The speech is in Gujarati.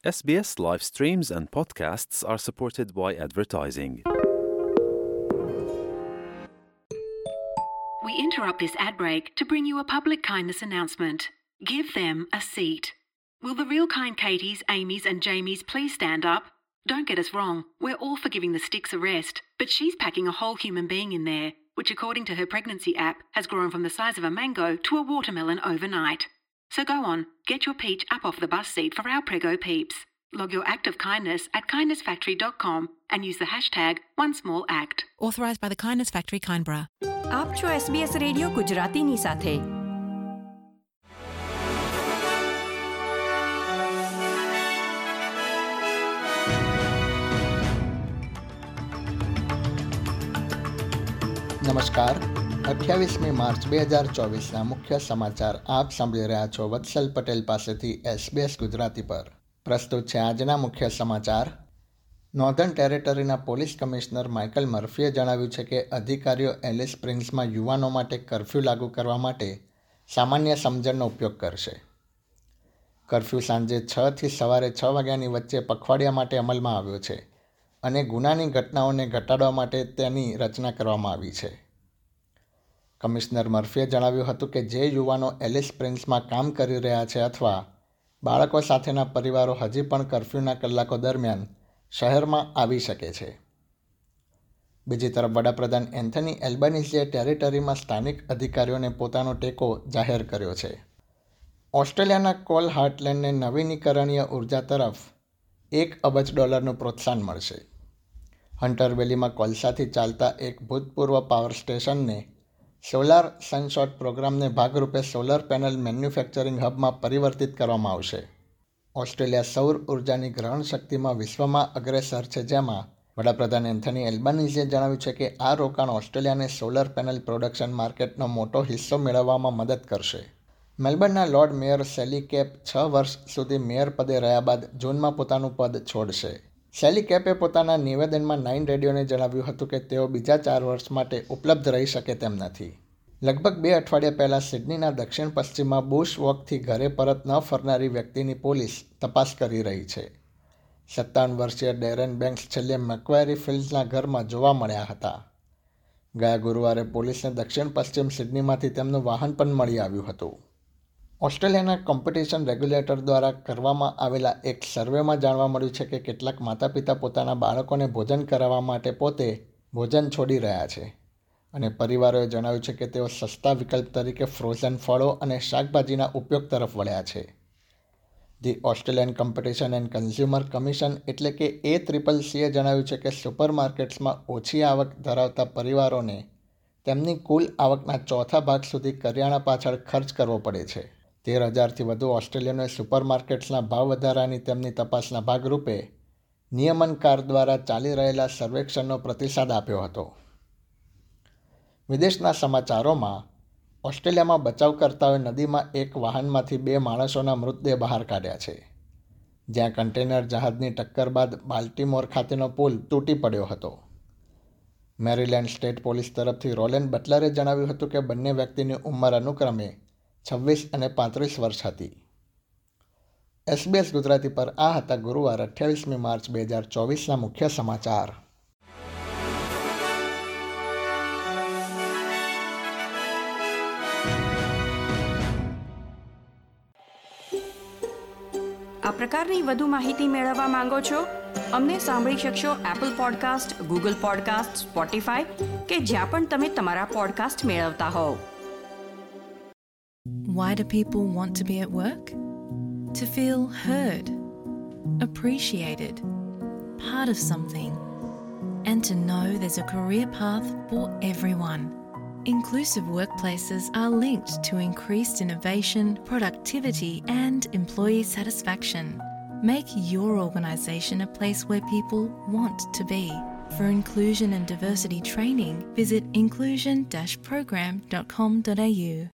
SBS live streams and podcasts are supported by advertising. We interrupt this ad break to bring you a public kindness announcement. Give them a seat. Will the real kind Katies, Amy's and Jamies please stand up? Don't get us wrong, we're all for giving the sticks a rest, but she's packing a whole human being in there, which according to her pregnancy app has grown from the size of a mango to a watermelon overnight. So go on, get your peach up off the bus seat for our Prego peeps. Log your act of kindness at kindnessfactory.com and use the hashtag #OneSmallAct. Authorised by the Kindness Factory, Canberra. આપ છો SBS રેડિયો ગુજરાતીની સાથે. નમસ્કાર. 28મી માર્ચ 2024ના મુખ્ય સમાચાર આપ સાંભળી રહ્યા છો વત્સલ પટેલ પાસેથી SBS ગુજરાતી પર. પ્રસ્તુત છે આજના મુખ્ય સમાચાર. નોર્ધન ટેરેટરીના પોલીસ કમિશનર માઇકલ મર્ફીએ જણાવ્યું છે કે અધિકારીઓ એલિસ સ્પ્રિંગ્સમાં યુવાનો માટે કર્ફ્યુ લાગુ કરવા માટે સામાન્ય સમજણનો ઉપયોગ કરશે. કર્ફ્યુ સાંજે 6 થી સવારે 6 વાગ્યાની વચ્ચે પખવાડિયા માટે અમલમાં આવ્યો છે અને ગુનાની ઘટનાઓને ઘટાડવા માટે તેની રચના કરવામાં આવી છે. કમિશનર મર્ફીએ જણાવ્યું હતું કે જે યુવાનો એલિસ સ્પ્રિંગ્સમાં કામ કરી રહ્યા છે અથવા બાળકો સાથેના પરિવારો હજી પણ કર્ફ્યુના કલાકો દરમિયાન શહેરમાં આવી શકે છે. બીજી તરફ વડાપ્રધાન એન્થની એલ્બનીઝીએ ટેરેટરીમાં સ્થાનિક અધિકારીઓને પોતાનો ટેકો જાહેર કર્યો છે. ઓસ્ટ્રેલિયાના કોલ હાર્ટલેન્ડને નવીનીકરણીય ઉર્જા તરફ $1 અબજ પ્રોત્સાહન મળશે. હન્ટર વેલીમાં કોલસાથી ચાલતા એક ભૂતપૂર્વ પાવર સ્ટેશનને સોલાર સનશોટ પ્રોગ્રામને ભાગરૂપે સોલર પેનલ મેન્યુફેક્ચરિંગ હબમાં પરિવર્તિત કરવામાં આવશે. ઓસ્ટ્રેલિયા સૌર ઉર્જાની ગ્રહણ શક્તિમાં વિશ્વમાં અગ્રેસર છે, જેમાં વડાપ્રધાન એન્થની એલ્બનીઝીએ જણાવ્યું છે કે આ રોકાણ ઓસ્ટ્રેલિયાને સોલર પેનલ પ્રોડક્શન માર્કેટનો મોટો હિસ્સો મેળવવામાં મદદ કરશે. મેલબર્નના લોર્ડ મેયર સેલી કેપ 6 વર્ષ સુધી મેયર પદે રહ્યા બાદ જૂનમાં પોતાનું પદ છોડશે. સેલી કેપે પોતાના નિવેદનમાં 9 રેડિયોને જણાવ્યું હતું કે તેઓ બીજા 4 વર્ષ માટે ઉપલબ્ધ રહી શકે તેમ નથી. લગભગ 2 અઠવાડિયા પહેલાં સિડનીના દક્ષિણ પશ્ચિમમાં બુશ વોકથી ઘરે પરત ન ફરનારી વ્યક્તિની પોલીસ તપાસ કરી રહી છે. 57 વર્ષીય ડેરેન બેંક્સ છેલ્લે મેક્વાયરી ફિલ્ડ્સના ઘરમાં જોવા મળ્યા હતા. ગયા ગુરુવારે પોલીસને દક્ષિણ પશ્ચિમ સિડનીમાંથી તેમનું વાહન પણ મળી આવ્યું હતું. ઓસ્ટ્રેલિયાના કોમ્પિટિશન રેગ્યુલેટર દ્વારા કરવામાં આવેલા એક સર્વેમાં જાણવા મળ્યું છે કે કેટલાક માતા પિતા પોતાના બાળકોને ભોજન કરાવવા માટે પોતે ભોજન છોડી રહ્યા છે અને પરિવારોએ જણાવ્યું છે કે તેઓ સસ્તા વિકલ્પ તરીકે ફ્રોઝન ફળો અને શાકભાજીના ઉપયોગ તરફ વળ્યા છે. The Australian competition and consumer commission એટલે કે ACCCએ જણાવ્યું છે કે સુપરમાર્કેટ્સમાં ઓછી આવક ધરાવતા પરિવારોને તેમની કુલ આવકના ચોથા ભાગ સુધી કરિયાણા પાછળ ખર્ચ કરવો પડે છે. 13,000થી વધુ ઓસ્ટ્રેલિયનોએ સુપરમાર્કેટ્સના ભાવ વધારાની તેમની તપાસના ભાગરૂપે નિયમનકાર દ્વારા ચાલી રહેલા સર્વેક્ષણનો પ્રતિસાદ આપ્યો હતો. વિદેશના સમાચારોમાં ઓસ્ટ્રેલિયામાં બચાવકર્તાઓએ નદીમાં એક વાહનમાંથી 2 માણસોના મૃતદેહ બહાર કાઢ્યા છે, જ્યાં કન્ટેનર જહાજની ટક્કર બાદ બાલ્ટીમોર ખાતેનો પુલ તૂટી પડ્યો હતો. મેરીલેન્ડ સ્ટેટ પોલીસ તરફથી રોલેન બટલરે જણાવ્યું હતું કે બંને વ્યક્તિની ઉંમર અનુક્રમે 26 અને 35 વર્ષ હતી. SBS ગુજરાતી પર આ હતા ગુરુવાર 28મી માર્ચ 2024ના મુખ્ય સમાચાર. આ પ્રકારની વધુ માહિતી મેળવવા માંગો છો? અમને સાંભળી શકશો Apple podcast, Google podcast, Spotify કે જ્યાં પણ તમે તમારા પોડકાસ્ટ મેળવતા હોવ. Why do people want to be at work? To feel heard, appreciated, part of something, and to know there's a career path for everyone. Inclusive workplaces are linked to increased innovation, productivity, and employee satisfaction. Make your organisation a place where people want to be. For inclusion and diversity training, visit inclusion-program.com.au.